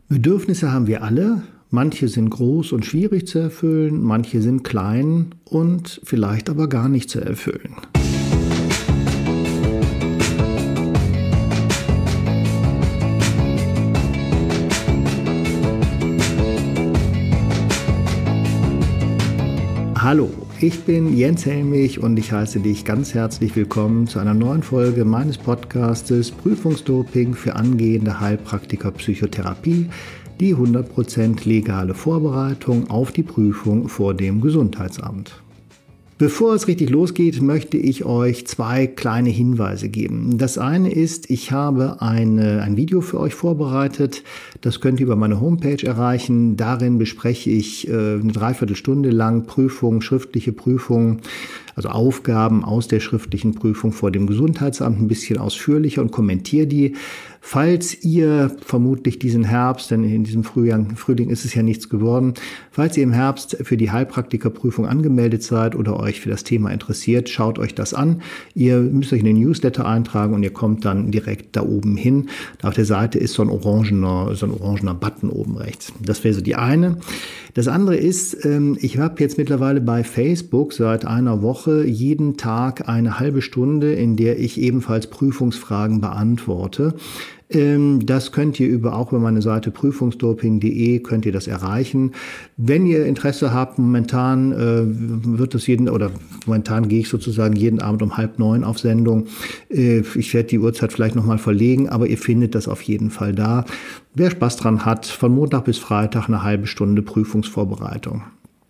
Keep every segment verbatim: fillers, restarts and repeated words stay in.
Bedürfnisse haben wir alle. Manche sind groß und schwierig zu erfüllen, manche sind klein und vielleicht aber gar nicht zu erfüllen. Hallo, ich bin Jens Helmich und ich heiße dich ganz herzlich willkommen zu einer neuen Folge meines Podcastes Prüfungsdoping für angehende Heilpraktiker Psychotherapie, die hundert Prozent legale Vorbereitung auf die Prüfung vor dem Gesundheitsamt. Bevor es richtig losgeht, möchte ich euch zwei kleine Hinweise geben. Das eine ist, ich habe eine, ein Video für euch vorbereitet. Das könnt ihr über meine Homepage erreichen. Darin bespreche ich äh, eine Dreiviertelstunde lang Prüfungen, schriftliche Prüfungen, also Aufgaben aus der schriftlichen Prüfung vor dem Gesundheitsamt ein bisschen ausführlicher und kommentiere die. Falls ihr vermutlich diesen Herbst, denn in diesem Frühjahr, Frühling ist es ja nichts geworden, falls ihr im Herbst für die Heilpraktikerprüfung angemeldet seid oder euch für das Thema interessiert, schaut euch das an. Ihr müsst euch in den Newsletter eintragen und ihr kommt dann direkt da oben hin. Da auf der Seite ist so ein orangener, so ein orangener Button oben rechts. Das wäre so die eine. Das andere ist, ich habe jetzt mittlerweile bei Facebook seit einer Woche jeden Tag eine halbe Stunde, in der ich ebenfalls Prüfungsfragen beantworte. Das könnt ihr über, auch über meine Seite prüfungsdoping punkt de könnt ihr das erreichen. Wenn ihr Interesse habt, momentan äh, wird es jeden, oder momentan gehe ich sozusagen jeden Abend um halb neun auf Sendung. Äh, ich werde die Uhrzeit vielleicht nochmal verlegen, aber ihr findet das auf jeden Fall da. Wer Spaß dran hat, von Montag bis Freitag eine halbe Stunde Prüfungsvorbereitung.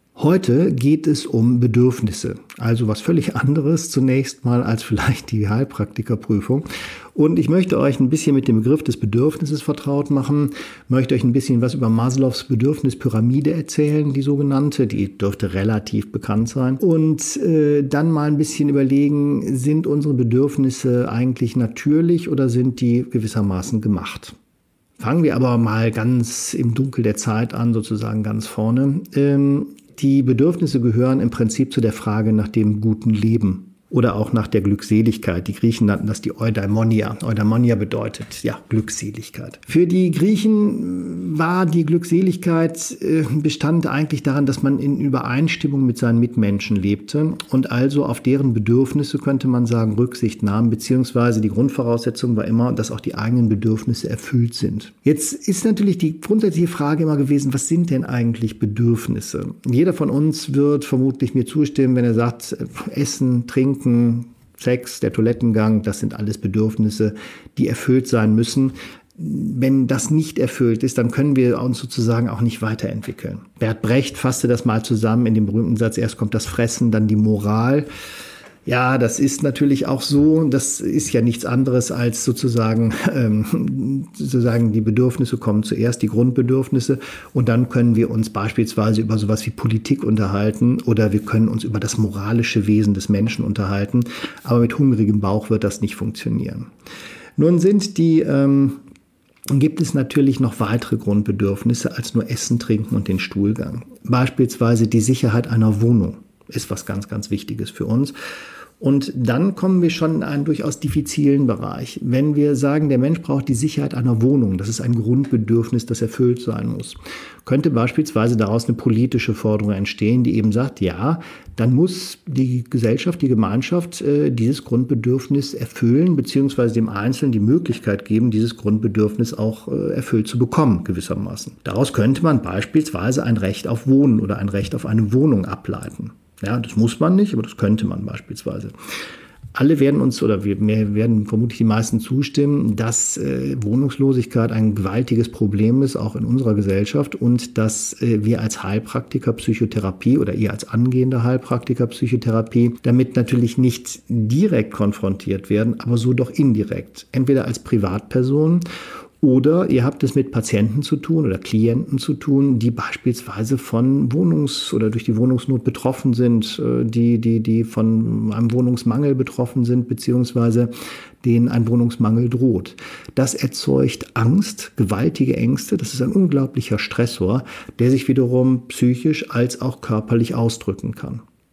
Heute geht es um Bedürfnisse, also was völlig anderes zunächst mal als vielleicht die Heilpraktikerprüfung. Und ich möchte euch ein bisschen mit dem Begriff des Bedürfnisses vertraut machen, möchte euch ein bisschen was über Maslows Bedürfnispyramide erzählen, die sogenannte, die dürfte relativ bekannt sein. Und äh, dann mal ein bisschen überlegen, sind unsere Bedürfnisse eigentlich natürlich oder sind die gewissermaßen gemacht? Fangen wir aber mal ganz im Dunkel der Zeit an, sozusagen ganz vorne. Ähm, Die Bedürfnisse gehören im Prinzip zu der Frage nach dem guten Leben oder auch nach der Glückseligkeit. Die Griechen nannten das die Eudaimonia. Eudaimonia bedeutet, ja, Glückseligkeit. Für die Griechen war die Glückseligkeit, äh, bestand eigentlich daran, dass man in Übereinstimmung mit seinen Mitmenschen lebte und also auf deren Bedürfnisse, könnte man sagen, Rücksicht nahm, beziehungsweise die Grundvoraussetzung war immer, dass auch die eigenen Bedürfnisse erfüllt sind. Jetzt ist natürlich die grundsätzliche Frage immer gewesen, was sind denn eigentlich Bedürfnisse? Jeder von uns wird vermutlich mir zustimmen, wenn er sagt, Essen, Trinken, Sex, der Toilettengang, das sind alles Bedürfnisse, die erfüllt sein müssen. Wenn das nicht erfüllt ist, dann können wir uns sozusagen auch nicht weiterentwickeln. Bert Brecht fasste das mal zusammen in dem berühmten Satz, erst kommt das Fressen, dann die Moral. Ja, das ist natürlich auch so. Das ist ja nichts anderes als sozusagen, ähm, sozusagen die Bedürfnisse kommen zuerst, die Grundbedürfnisse. Und dann können wir uns beispielsweise über sowas wie Politik unterhalten oder wir können uns über das moralische Wesen des Menschen unterhalten. Aber mit hungrigem Bauch wird das nicht funktionieren. Nun sind die, ähm, gibt es natürlich noch weitere Grundbedürfnisse als nur Essen, Trinken und den Stuhlgang. Beispielsweise die Sicherheit einer Wohnung ist was ganz, ganz Wichtiges für uns. Und dann kommen wir schon in einen durchaus diffizilen Bereich. Wenn wir sagen, der Mensch braucht die Sicherheit einer Wohnung, das ist ein Grundbedürfnis, das erfüllt sein muss, könnte beispielsweise daraus eine politische Forderung entstehen, die eben sagt, ja, dann muss die Gesellschaft, die Gemeinschaft äh, dieses Grundbedürfnis erfüllen, beziehungsweise dem Einzelnen die Möglichkeit geben, dieses Grundbedürfnis auch äh, erfüllt zu bekommen, gewissermaßen. Daraus könnte man beispielsweise ein Recht auf Wohnen oder ein Recht auf eine Wohnung ableiten. Ja, das muss man nicht, aber das könnte man beispielsweise. Alle werden uns, oder wir werden vermutlich die meisten zustimmen, dass äh, Wohnungslosigkeit ein gewaltiges Problem ist, auch in unserer Gesellschaft, und dass äh, wir als Heilpraktiker Psychotherapie oder ihr als angehende Heilpraktiker Psychotherapie damit natürlich nicht direkt konfrontiert werden, aber so doch indirekt. Entweder als Privatperson oder ihr habt es mit Patienten zu tun oder Klienten zu tun, die beispielsweise von Wohnungs- oder durch die Wohnungsnot betroffen sind, die, die, die von einem Wohnungsmangel betroffen sind, beziehungsweise denen ein Wohnungsmangel droht. Das erzeugt Angst, gewaltige Ängste. Das ist ein unglaublicher Stressor, der sich wiederum psychisch als auch körperlich ausdrücken kann.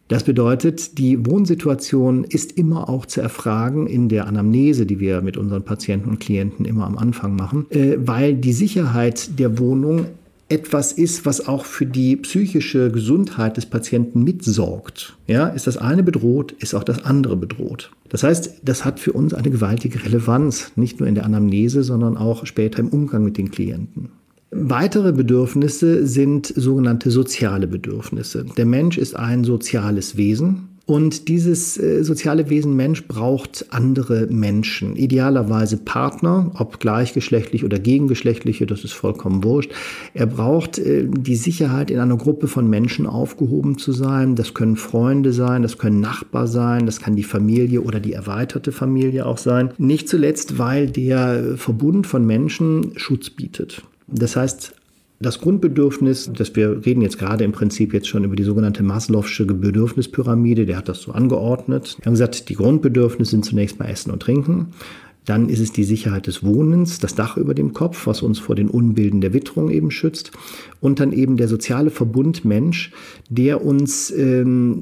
Das bedeutet, die Wohnsituation ist immer auch zu erfragen in der Anamnese, die wir mit unseren Patienten und Klienten immer am Anfang machen, weil die Sicherheit der Wohnung etwas ist, was auch für die psychische Gesundheit des Patienten mitsorgt. Ja, ist das eine bedroht, ist auch das andere bedroht. Das heißt, das hat für uns eine gewaltige Relevanz, nicht nur in der Anamnese, sondern auch später im Umgang mit den Klienten. Weitere Bedürfnisse sind sogenannte soziale Bedürfnisse. Der Mensch ist ein soziales Wesen und dieses äh, soziale Wesen Mensch braucht andere Menschen, idealerweise Partner, ob gleichgeschlechtlich oder gegengeschlechtliche, das ist vollkommen wurscht. Er braucht äh, die Sicherheit, in einer Gruppe von Menschen aufgehoben zu sein. Das können Freunde sein, das können Nachbarn sein, das kann die Familie oder die erweiterte Familie auch sein. Nicht zuletzt, weil der Verbund von Menschen Schutz bietet. Das heißt, das Grundbedürfnis, das wir reden jetzt gerade im Prinzip jetzt schon über die sogenannte Maslow'sche Bedürfnispyramide, der hat das so angeordnet. Wir haben gesagt, die Grundbedürfnisse sind zunächst mal Essen und Trinken. Dann ist es die Sicherheit des Wohnens, das Dach über dem Kopf, was uns vor den Unbilden der Witterung eben schützt. Und dann eben der soziale Verbund Mensch, der uns ähm,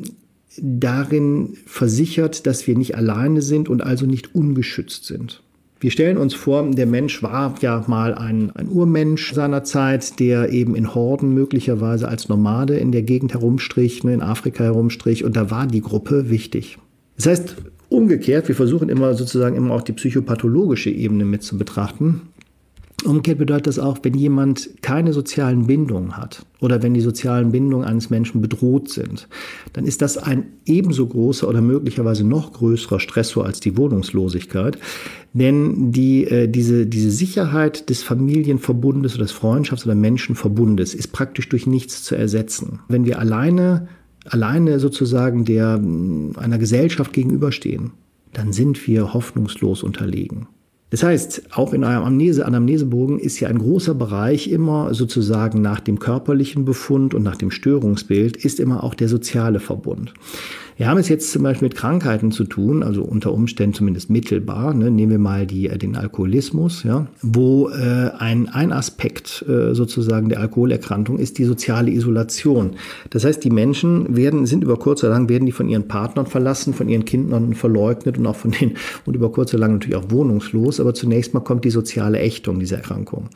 darin versichert, dass wir nicht alleine sind und also nicht ungeschützt sind. Wir stellen uns vor, der Mensch war ja mal ein, ein Urmensch seiner Zeit, der eben in Horden möglicherweise als Nomade in der Gegend herumstrich, in Afrika herumstrich, und da war die Gruppe wichtig. Das heißt, umgekehrt, wir versuchen immer sozusagen immer auch die psychopathologische Ebene mit zu betrachten. Umgekehrt bedeutet das auch, wenn jemand keine sozialen Bindungen hat oder wenn die sozialen Bindungen eines Menschen bedroht sind, dann ist das ein ebenso großer oder möglicherweise noch größerer Stressor als die Wohnungslosigkeit. Denn die, äh, diese, diese Sicherheit des Familienverbundes oder des Freundschafts- oder Menschenverbundes ist praktisch durch nichts zu ersetzen. Wenn wir alleine, alleine sozusagen der, einer Gesellschaft gegenüberstehen, dann sind wir hoffnungslos unterlegen. Das heißt, auch in eurem Anamnese, Anamnesebogen ist ja ein großer Bereich immer sozusagen nach dem körperlichen Befund und nach dem Störungsbild ist immer auch der soziale Verbund. Wir haben es jetzt zum Beispiel mit Krankheiten zu tun, also unter Umständen zumindest mittelbar. Ne? Nehmen wir mal die, den Alkoholismus, ja? wo äh, ein, ein Aspekt äh, sozusagen der Alkoholerkrankung ist die soziale Isolation. Das heißt, die Menschen werden, sind über kurz oder lang werden die von ihren Partnern verlassen, von ihren Kindern verleugnet und auch von den und über kurz oder lang natürlich auch wohnungslos. Aber zunächst mal kommt die soziale Ächtung dieser Erkrankung.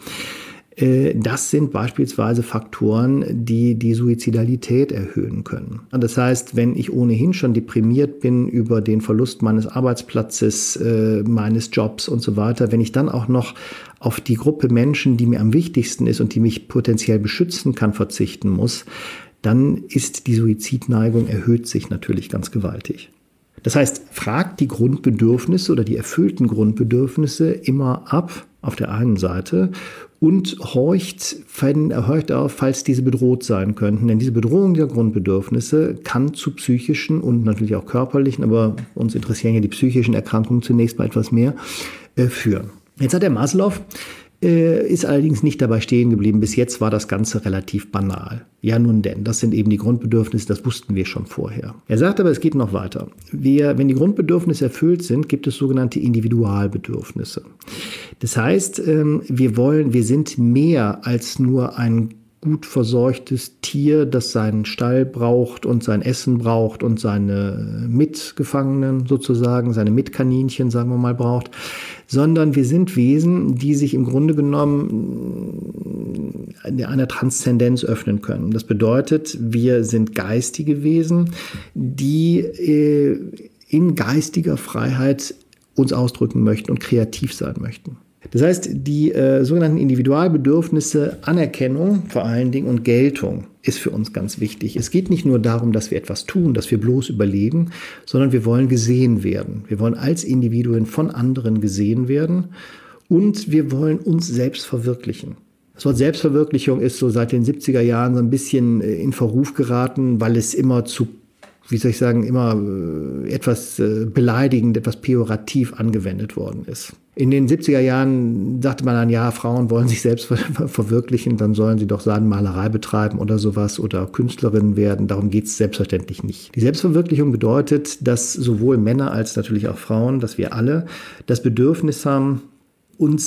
Das sind beispielsweise Faktoren, die die Suizidalität erhöhen können. Das heißt, wenn ich ohnehin schon deprimiert bin über den Verlust meines Arbeitsplatzes, meines Jobs und so weiter, wenn ich dann auch noch auf die Gruppe Menschen, die mir am wichtigsten ist und die mich potenziell beschützen kann, verzichten muss, dann ist die Suizidneigung erhöht sich natürlich ganz gewaltig. Das heißt, fragt die Grundbedürfnisse oder die erfüllten Grundbedürfnisse immer ab, auf der einen Seite, und horcht, horcht auf, falls diese bedroht sein könnten. Denn diese Bedrohung der Grundbedürfnisse kann zu psychischen und natürlich auch körperlichen, aber uns interessieren ja die psychischen Erkrankungen zunächst mal etwas mehr, äh, führen. Jetzt hat der Maslow ist allerdings nicht dabei stehen geblieben. Bis jetzt war das Ganze relativ banal. Ja, nun denn, das sind eben die Grundbedürfnisse, das wussten wir schon vorher. Er sagt aber, es geht noch weiter. Wir, wenn die Grundbedürfnisse erfüllt sind, gibt es sogenannte Individualbedürfnisse. Das heißt, wir wollen, wir sind mehr als nur ein gut versorgtes Tier, das seinen Stall braucht und sein Essen braucht und seine Mitgefangenen sozusagen, seine Mitkaninchen, sagen wir mal, braucht, sondern wir sind Wesen, die sich im Grunde genommen einer Transzendenz öffnen können. Das bedeutet, wir sind geistige Wesen, die in geistiger Freiheit uns ausdrücken möchten und kreativ sein möchten. Das heißt, die äh, sogenannten Individualbedürfnisse, Anerkennung vor allen Dingen und Geltung ist für uns ganz wichtig. Es geht nicht nur darum, dass wir etwas tun, dass wir bloß überleben, sondern wir wollen gesehen werden. Wir wollen als Individuen von anderen gesehen werden und wir wollen uns selbst verwirklichen. Das Wort Selbstverwirklichung ist so seit den siebziger Jahren so ein bisschen in Verruf geraten, weil es immer zu wie soll ich sagen, immer etwas beleidigend, etwas pejorativ angewendet worden ist. In den siebziger Jahren sagte man dann, ja, Frauen wollen sich selbst verwirklichen, dann sollen sie doch Malerei betreiben oder sowas oder Künstlerinnen werden. Darum geht es selbstverständlich nicht. Die Selbstverwirklichung bedeutet, dass sowohl Männer als natürlich auch Frauen, dass wir alle das Bedürfnis haben, uns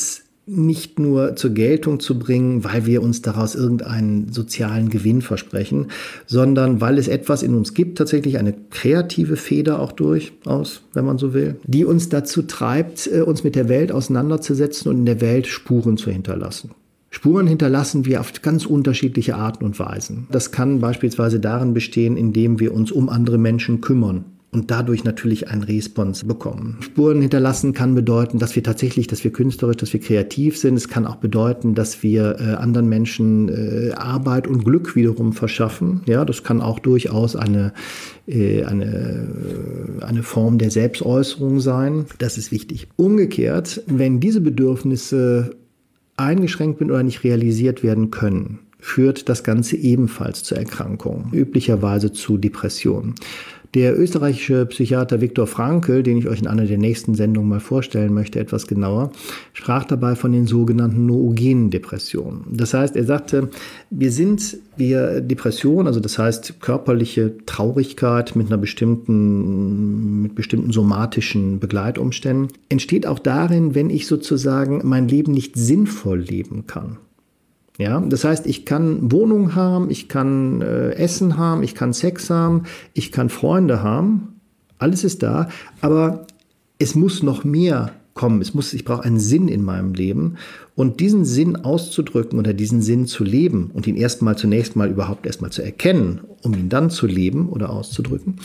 nicht nur zur Geltung zu bringen, weil wir uns daraus irgendeinen sozialen Gewinn versprechen, sondern weil es etwas in uns gibt, tatsächlich eine kreative Feder auch durchaus, wenn man so will, die uns dazu treibt, uns mit der Welt auseinanderzusetzen und in der Welt Spuren zu hinterlassen. Spuren hinterlassen wir auf ganz unterschiedliche Arten und Weisen. Das kann beispielsweise darin bestehen, indem wir uns um andere Menschen kümmern und dadurch natürlich einen Response bekommen. Spuren hinterlassen kann bedeuten, dass wir tatsächlich, dass wir künstlerisch, dass wir kreativ sind. Es kann auch bedeuten, dass wir äh, anderen Menschen äh, Arbeit und Glück wiederum verschaffen. Ja, das kann auch durchaus eine, äh, eine, eine Form der Selbstäußerung sein. Das ist wichtig. Umgekehrt, wenn diese Bedürfnisse eingeschränkt sind oder nicht realisiert werden können, führt das Ganze ebenfalls zur Erkrankung, üblicherweise zu Depressionen. Der österreichische Psychiater Viktor Frankl, den ich euch in einer der nächsten Sendungen mal vorstellen möchte, etwas genauer, sprach dabei von den sogenannten noogenen Depressionen. Das heißt, er sagte, wir sind, wir Depression, also das heißt körperliche Traurigkeit mit einer bestimmten, mit bestimmten somatischen Begleitumständen, entsteht auch darin, wenn ich sozusagen mein Leben nicht sinnvoll leben kann. Ja, das heißt, ich kann Wohnung haben, ich kann äh, Essen haben, ich kann Sex haben, ich kann Freunde haben, alles ist da, aber es muss noch mehr kommen. Es muss, ich brauche einen Sinn in meinem Leben und diesen Sinn auszudrücken oder diesen Sinn zu leben und ihn erstmal zunächst mal überhaupt erstmal zu erkennen, um ihn dann zu leben oder auszudrücken.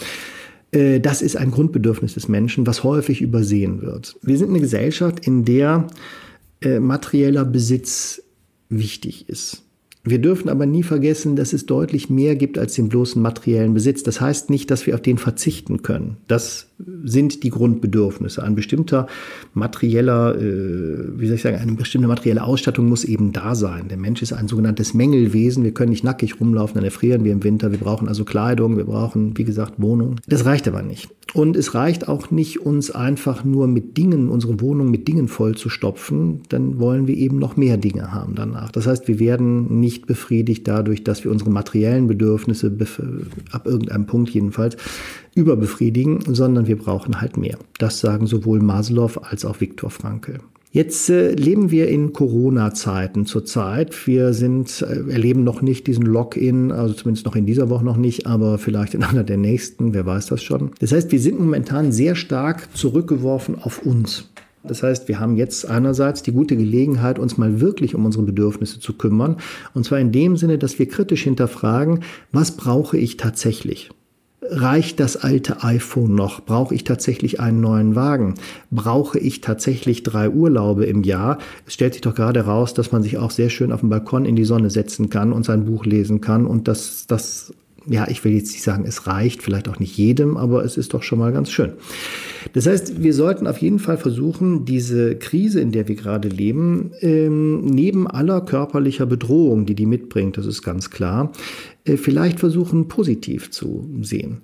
Äh, das ist ein Grundbedürfnis des Menschen, was häufig übersehen wird. Wir sind eine Gesellschaft, in der äh, materieller Besitz wichtig ist. Wir dürfen aber nie vergessen, dass es deutlich mehr gibt als den bloßen materiellen Besitz. Das heißt nicht, dass wir auf den verzichten können. Das sind die Grundbedürfnisse. Ein bestimmter materieller, äh, wie soll ich sagen, eine bestimmte materielle Ausstattung muss eben da sein. Der Mensch ist ein sogenanntes Mängelwesen. Wir können nicht nackig rumlaufen, dann erfrieren wir im Winter. Wir brauchen also Kleidung, wir brauchen, wie gesagt, Wohnung. Das reicht aber nicht. Und es reicht auch nicht, uns einfach nur mit Dingen, unsere Wohnung mit Dingen voll zu stopfen. Dann wollen wir eben noch mehr Dinge haben danach. Das heißt, wir werden nicht befriedigt dadurch, dass wir unsere materiellen Bedürfnisse ab irgendeinem Punkt jedenfalls überbefriedigen, sondern wir brauchen halt mehr. Das sagen sowohl Maslow als auch Viktor Frankl. Jetzt äh, leben wir in Corona-Zeiten zurzeit. Wir sind, äh, erleben noch nicht diesen Lock-in, also zumindest noch in dieser Woche noch nicht, aber vielleicht in einer der nächsten, wer weiß das schon. Das heißt, wir sind momentan sehr stark zurückgeworfen auf uns. Das heißt, wir haben jetzt einerseits die gute Gelegenheit, uns mal wirklich um unsere Bedürfnisse zu kümmern. Und zwar in dem Sinne, dass wir kritisch hinterfragen, was brauche ich tatsächlich? Reicht das alte iPhone noch? Brauche ich tatsächlich einen neuen Wagen? Brauche ich tatsächlich drei Urlaube im Jahr? Es stellt sich doch gerade raus, dass man sich auch sehr schön auf dem Balkon in die Sonne setzen kann und sein Buch lesen kann und dass das, ja, ich will jetzt nicht sagen, es reicht, vielleicht auch nicht jedem, aber es ist doch schon mal ganz schön. Das heißt, wir sollten auf jeden Fall versuchen, diese Krise, in der wir gerade leben, ähm, neben aller körperlicher Bedrohung, die die mitbringt, das ist ganz klar, äh, vielleicht versuchen, positiv zu sehen.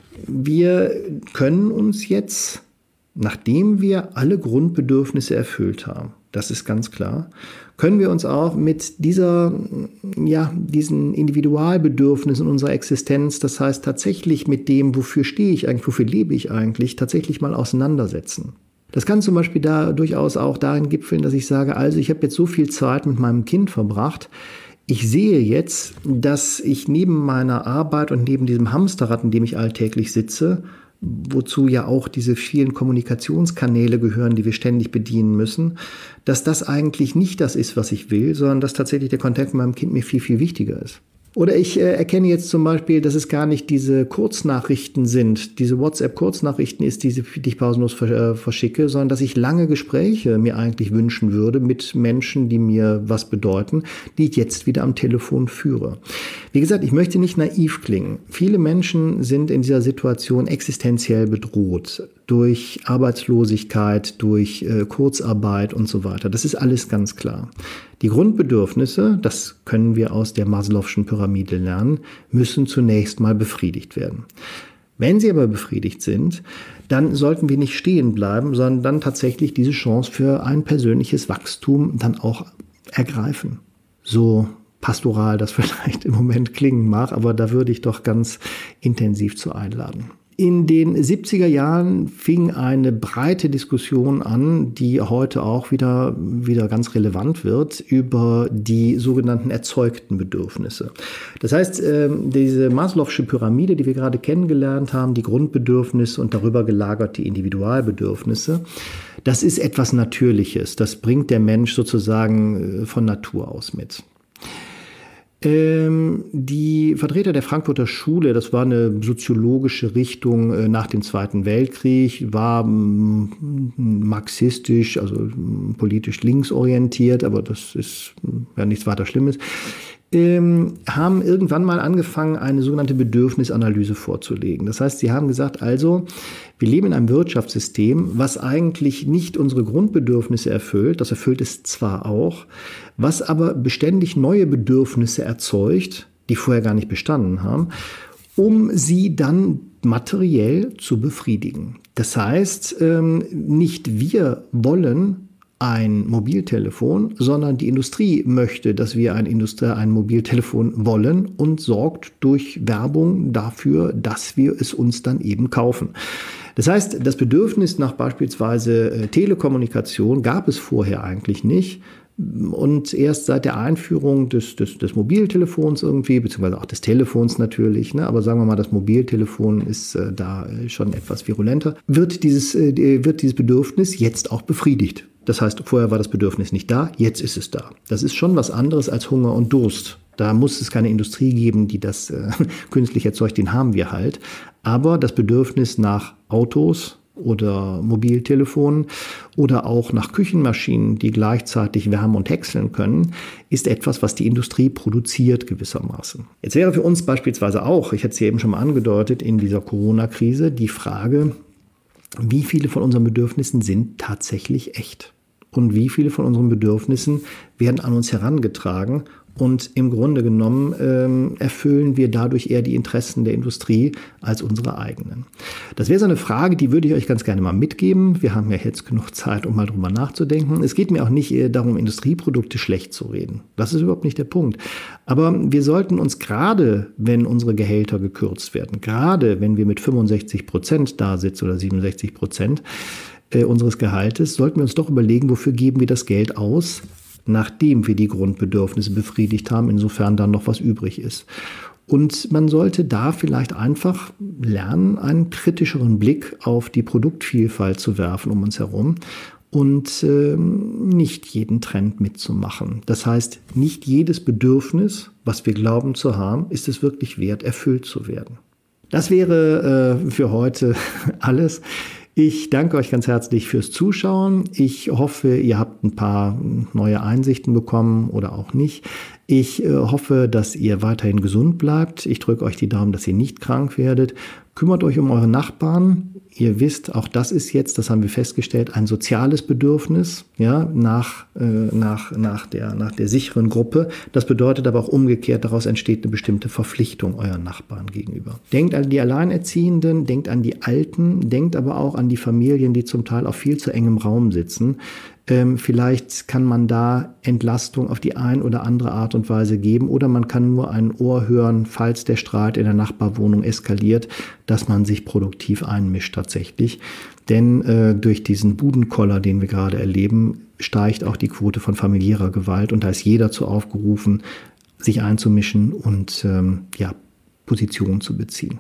Wir können uns jetzt, nachdem wir alle Grundbedürfnisse erfüllt haben, das ist ganz klar, können wir uns auch mit dieser, ja, diesen Individualbedürfnissen unserer Existenz, das heißt tatsächlich mit dem, wofür stehe ich eigentlich, wofür lebe ich eigentlich, tatsächlich mal auseinandersetzen. Das kann zum Beispiel da durchaus auch darin gipfeln, dass ich sage, also ich habe jetzt so viel Zeit mit meinem Kind verbracht, ich sehe jetzt, dass ich neben meiner Arbeit und neben diesem Hamsterrad, in dem ich alltäglich sitze, wozu ja auch diese vielen Kommunikationskanäle gehören, die wir ständig bedienen müssen, dass das eigentlich nicht das ist, was ich will, sondern dass tatsächlich der Kontakt mit meinem Kind mir viel, viel wichtiger ist. Oder ich äh, erkenne jetzt zum Beispiel, dass es gar nicht diese Kurznachrichten sind, diese WhatsApp-Kurznachrichten ist, die, die ich pausenlos verschicke, sondern dass ich lange Gespräche mir eigentlich wünschen würde mit Menschen, die mir was bedeuten, die ich jetzt wieder am Telefon führe. Wie gesagt, ich möchte nicht naiv klingen. Viele Menschen sind in dieser Situation existenziell bedroht durch Arbeitslosigkeit, durch äh, Kurzarbeit und so weiter. Das ist alles ganz klar. Die Grundbedürfnisse, das können wir aus der Maslow'schen Pyramide lernen, müssen zunächst mal befriedigt werden. Wenn sie aber befriedigt sind, dann sollten wir nicht stehen bleiben, sondern dann tatsächlich diese Chance für ein persönliches Wachstum dann auch ergreifen. So pastoral das vielleicht im Moment klingen mag, aber da würde ich doch ganz intensiv zu einladen. In den siebziger Jahren fing eine breite Diskussion an, die heute auch wieder, wieder ganz relevant wird, über die sogenannten erzeugten Bedürfnisse. Das heißt, diese Maslow'sche Pyramide, die wir gerade kennengelernt haben, die Grundbedürfnisse und darüber gelagert die Individualbedürfnisse, das ist etwas Natürliches. Das bringt der Mensch sozusagen von Natur aus mit. Die Vertreter der Frankfurter Schule, das war eine soziologische Richtung nach dem Zweiten Weltkrieg, war marxistisch, also politisch linksorientiert, aber das ist ja nichts weiter Schlimmes, haben irgendwann mal angefangen, eine sogenannte Bedürfnisanalyse vorzulegen. Das heißt, sie haben gesagt, also, wir leben in einem Wirtschaftssystem, was eigentlich nicht unsere Grundbedürfnisse erfüllt, das erfüllt es zwar auch, was aber beständig neue Bedürfnisse erzeugt, die vorher gar nicht bestanden haben, um sie dann materiell zu befriedigen. Das heißt, nicht wir wollen ein Mobiltelefon, sondern die Industrie möchte, dass wir ein, Industrie, ein Mobiltelefon wollen und sorgt durch Werbung dafür, dass wir es uns dann eben kaufen. Das heißt, das Bedürfnis nach beispielsweise Telekommunikation gab es vorher eigentlich nicht. Und erst seit der Einführung des, des, des Mobiltelefons irgendwie, beziehungsweise auch des Telefons natürlich, ne, aber sagen wir mal, das Mobiltelefon ist äh, da schon etwas virulenter, wird dieses, äh, wird dieses Bedürfnis jetzt auch befriedigt. Das heißt, vorher war das Bedürfnis nicht da, jetzt ist es da. Das ist schon was anderes als Hunger und Durst. Da muss es keine Industrie geben, die das äh, künstlich erzeugt, den haben wir halt. Aber das Bedürfnis nach Autos oder Mobiltelefonen oder auch nach Küchenmaschinen, die gleichzeitig wärmen und häckseln können, ist etwas, was die Industrie produziert gewissermaßen. Jetzt wäre für uns beispielsweise auch, ich hatte es ja eben schon mal angedeutet, in dieser Corona-Krise die Frage, wie viele von unseren Bedürfnissen sind tatsächlich echt? Und wie viele von unseren Bedürfnissen werden an uns herangetragen? Und im Grunde genommen ähm, erfüllen wir dadurch eher die Interessen der Industrie als unsere eigenen. Das wäre so eine Frage, die würde ich euch ganz gerne mal mitgeben. Wir haben ja jetzt genug Zeit, um mal drüber nachzudenken. Es geht mir auch nicht darum, Industrieprodukte schlecht zu reden. Das ist überhaupt nicht der Punkt. Aber wir sollten uns gerade, wenn unsere Gehälter gekürzt werden, gerade wenn wir mit fünfundsechzig Prozent da sitzen oder siebenundsechzig Prozent äh, unseres Gehaltes, sollten wir uns doch überlegen, wofür geben wir das Geld aus, nachdem wir die Grundbedürfnisse befriedigt haben, insofern dann noch was übrig ist. Und man sollte da vielleicht einfach lernen, einen kritischeren Blick auf die Produktvielfalt zu werfen um uns herum und äh, nicht jeden Trend mitzumachen. Das heißt, nicht jedes Bedürfnis, was wir glauben zu haben, ist es wirklich wert, erfüllt zu werden. Das wäre äh, für heute alles. Ich danke euch ganz herzlich fürs Zuschauen. Ich hoffe, ihr habt ein paar neue Einsichten bekommen oder auch nicht. Ich äh, hoffe, dass ihr weiterhin gesund bleibt. Ich drücke euch die Daumen, dass ihr nicht krank werdet. Kümmert euch um eure Nachbarn. Ihr wisst, auch das ist jetzt, das haben wir festgestellt, ein soziales Bedürfnis, ja, nach, äh, nach, nach, der, nach der sicheren Gruppe. Das bedeutet aber auch umgekehrt, daraus entsteht eine bestimmte Verpflichtung euren Nachbarn gegenüber. Denkt an die Alleinerziehenden, denkt an die Alten, denkt aber auch an die Familien, die zum Teil auf viel zu engem Raum sitzen. Ähm, vielleicht kann man da Entlastung auf die ein oder andere Art und Weise geben oder man kann nur ein Ohr hören, falls der Streit in der Nachbarwohnung eskaliert, dass man sich produktiv einmischt tatsächlich. Denn äh, durch diesen Budenkoller, den wir gerade erleben, steigt auch die Quote von familiärer Gewalt und da ist jeder zu aufgerufen, sich einzumischen und ähm, ja, Positionen zu beziehen.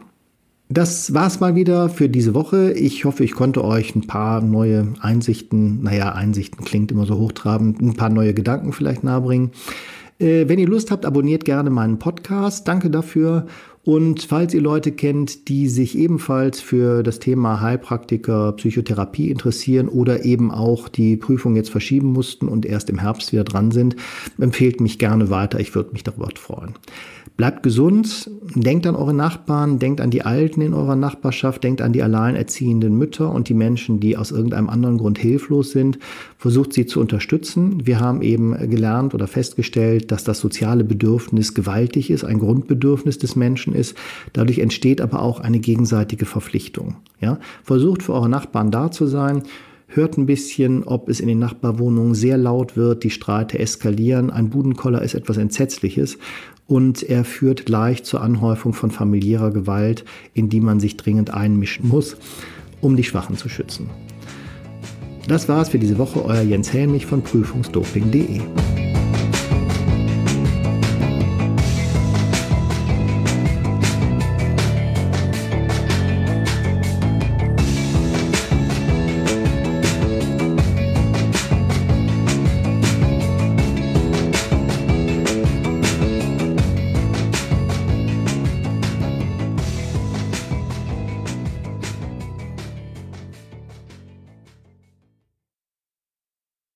Das war's mal wieder für diese Woche. Ich hoffe, ich konnte euch ein paar neue Einsichten, naja, Einsichten klingt immer so hochtrabend, ein paar neue Gedanken vielleicht nahebringen. Äh, wenn ihr Lust habt, abonniert gerne meinen Podcast. Danke dafür. Und falls ihr Leute kennt, die sich ebenfalls für das Thema Heilpraktiker, Psychotherapie interessieren oder eben auch die Prüfung jetzt verschieben mussten und erst im Herbst wieder dran sind, empfehlt mich gerne weiter. Ich würde mich darüber freuen. Bleibt gesund, denkt an eure Nachbarn, denkt an die Alten in eurer Nachbarschaft, denkt an die alleinerziehenden Mütter und die Menschen, die aus irgendeinem anderen Grund hilflos sind. Versucht sie zu unterstützen. Wir haben eben gelernt oder festgestellt, dass das soziale Bedürfnis gewaltig ist, ein Grundbedürfnis des Menschen ist. Dadurch entsteht aber auch eine gegenseitige Verpflichtung. Ja? Versucht für eure Nachbarn da zu sein. hört ein bisschen, ob es in den Nachbarwohnungen sehr laut wird, die Streite eskalieren. Ein Budenkoller ist etwas Entsetzliches und er führt leicht zur Anhäufung von familiärer Gewalt, in die man sich dringend einmischen muss, um die Schwachen zu schützen. Das war's für diese Woche, euer Jens Helmich von prüfungsdoping punkt de.